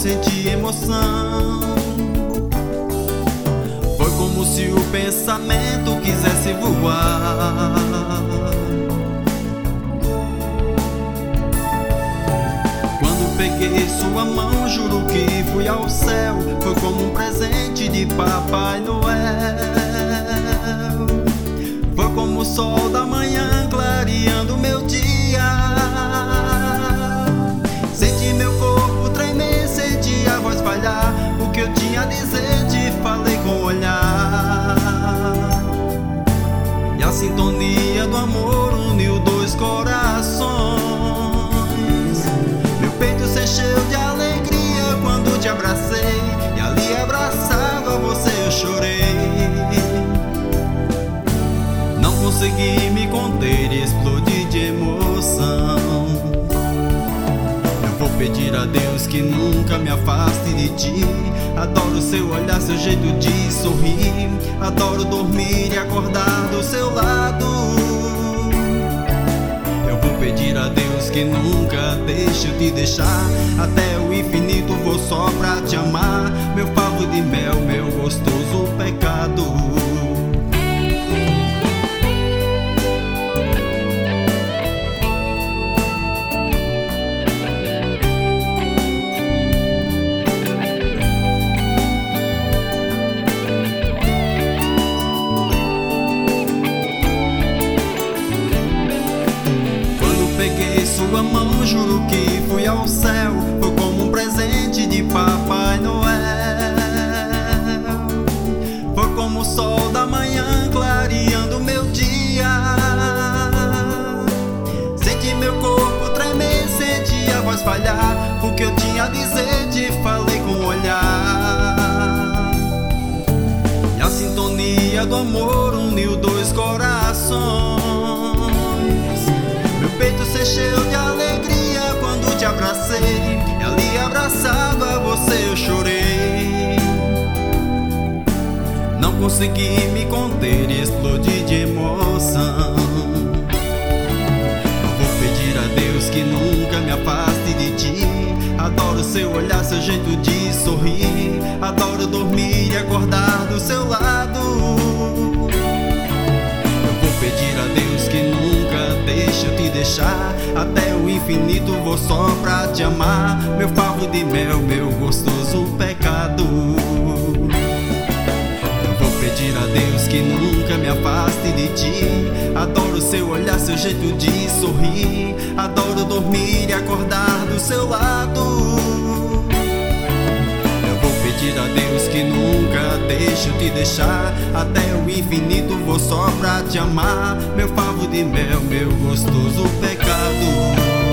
senti emoção. Foi como se o pensamento quisesse voar. Quando peguei sua mão, juro que fui ao céu. Foi como um presente de Papai Noel. Foi como o sol da manhã clareando meu dia. Senti meu corpo tremer, senti a voz falhar. O que eu tinha a dizer te falei com o olhar. E a sintonia do amor uniu dois corações. Meu peito se encheu de alegria quando te abracei. E ali abraçado a você eu chorei. Não consegui me conter e explodi de emoção. Eu vou pedir a Deus que nunca me afaste de ti. Adoro seu olhar, seu jeito de sorrir. Adoro dormir e acordar do seu lado. Eu vou pedir a Deus que nunca deixe eu te deixar. Até o infinito vou só pra te amar. Meu favo de mel, meu gostoso pecado. Sua mão, juro que fui ao céu. Foi como um presente de Papai Noel. Foi como o sol da manhã clareando meu dia. Senti meu corpo tremer, senti a voz falhar. O que eu tinha a dizer te falei com o olhar. E a sintonia do amor uniu dois corações. Meu peito se encheu de alegria quando te abracei. E ali abraçado a você eu chorei. Não consegui me conter e explodi de emoção. Eu vou pedir a Deus que nunca me afaste de ti. Adoro seu olhar, seu jeito de sorrir. Adoro dormir e acordar do seu lado. Pedir a Deus que nunca deixe eu te deixar. Até o infinito vou só pra te amar. Meu favo de mel, meu gostoso pecado. Eu vou pedir a Deus que nunca me afaste de ti. Adoro seu olhar, seu jeito de sorrir. Adoro dormir e acordar do seu lado. Pedir a Deus que nunca deixe eu te deixar. Até o infinito vou só pra te amar. Meu favo de mel, meu gostoso pecado.